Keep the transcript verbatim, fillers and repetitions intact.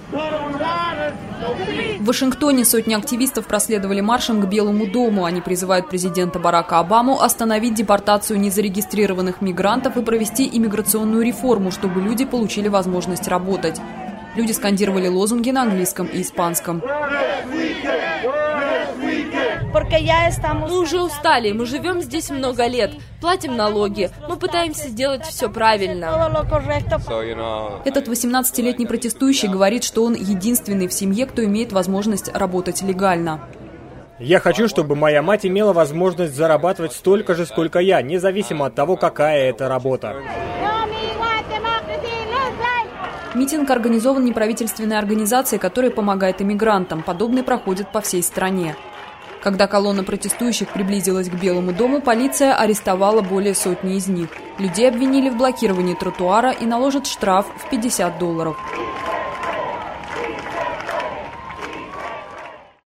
В Вашингтоне сотни активистов проследовали маршем к Белому дому. Они призывают президента Барака Обаму остановить депортацию незарегистрированных мигрантов и провести иммиграционную реформу, чтобы люди получили возможность работать. Люди скандировали лозунги на английском и испанском. Мы уже устали, мы живем здесь много лет, платим налоги, мы пытаемся сделать все правильно. Этот восемнадцатилетний протестующий говорит, что он единственный в семье, кто имеет возможность работать легально. Я хочу, чтобы моя мать имела возможность зарабатывать столько же, сколько я, независимо от того, какая это работа. Митинг организован неправительственной организацией, которая помогает иммигрантам. Подобный проходит по всей стране. Когда колонна протестующих приблизилась к Белому дому, полиция арестовала более сотни из них. Людей обвинили в блокировании тротуара и наложат штраф в пятьдесят долларов.